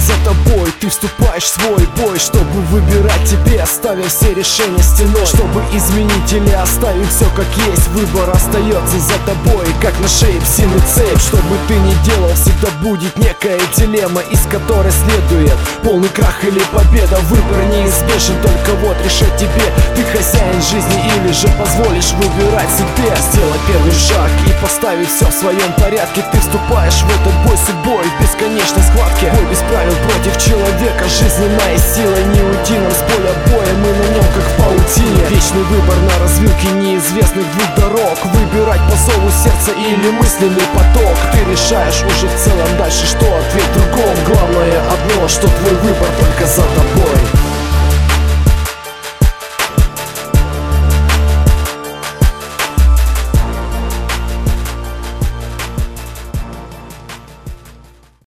за тобой. Ты вступаешь в свой бой, чтобы выбирать тебе, оставив все решения стеной. Чтобы изменить или оставить все как есть, выбор остается за тобой, как на шее псины цепь. Что бы ты ни делал, всегда будет некая дилемма, из которой следует полный крах или победа. Выбор неизбежен, только вот решать тебе. Ты хозяин жизни или же позволишь выбирать себе. Сделай первый шаг и поставить все в своем порядке. Ты вступаешь в этот бой с судьбой в бесконечной схватке. Бой без правил против человека, жизненная сила. Не уйти нам с поля боя, мы на нем как в паутине. Вечный выбор на развилке неизвестных двух дорог. Выбирать по зову сердца или мысленный поток. Ты решаешь уже в целом дальше, что ответ другом. Главное одно, что твой выбор только за тобой.